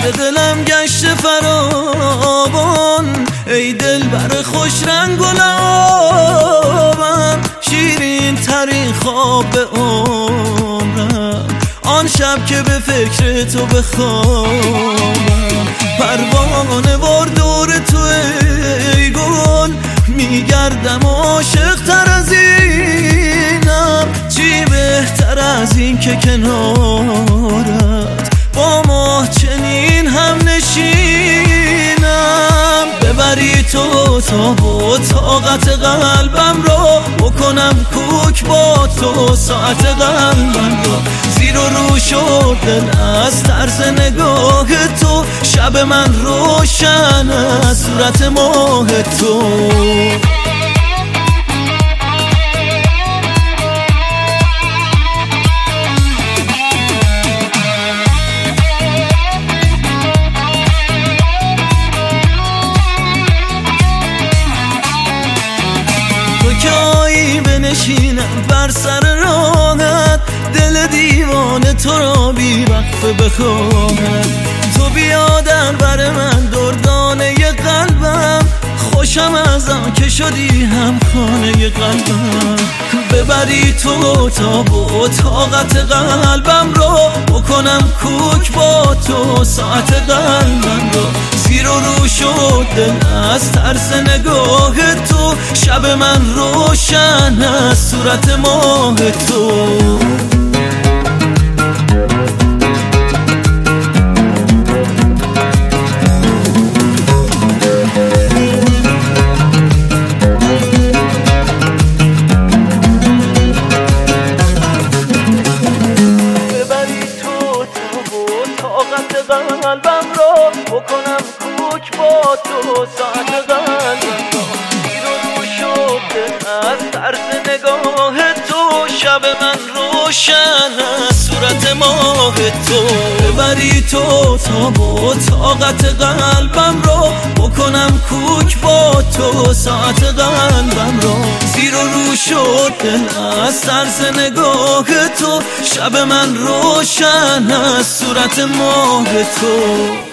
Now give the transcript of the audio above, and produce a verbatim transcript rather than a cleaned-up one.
دلم گشت فراوان، ای دل بر خوش رنگ و لعابم، شیرین ترین خواب به عمرم آن شب که به فکر تو بخوابم. پروانه وار دور تو ای گل، میگردم عاشق تر از اینم، چی بهتر از این که کنارت با ما چنین هم نشینم. ببری تو تا با طاقت قلبم رو، بکنم کوک با تو ساعت قلبم رو، زیر و رو شد دل از طرز نگاه تو، شب من روشن از صورت ماه تو. که آیی بنشینم بر سر راهت، دل دیوانه تو را بی وقفه بخواهد. تو بیا در بر من دردانه قلبم، خوشم از آن که شدی هم خانه قلبم. ببری تو تا با طاقت قلبم رو، بکنم کوک با تو ساعت قلبم رو، زیر و رو شد دل از طرز نگاه تو، شب من روشن از صورت ماه تو. قلبم رو بکنم کوک با تو ساعت قلبم رو، زیر و رو شد از طرز نگاه تو، شب من روشن از صورت ماه تو. ببری تو تا با طاقت قلبم رو، بکنم کوک با تو ساعت قلبم رو، زیر و رو شد دل از طرز نگاه تو، شب من روشن از صورت ماه تو.